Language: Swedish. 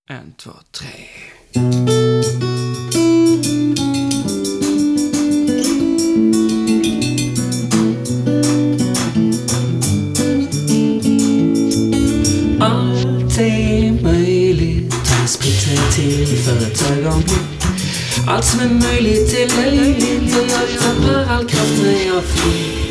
1, 2, 3. Allt är möjligt, transportera till för ett ögonblick. Allt som är möjligt är löjligt och jag tappar all kraft när jag flyr.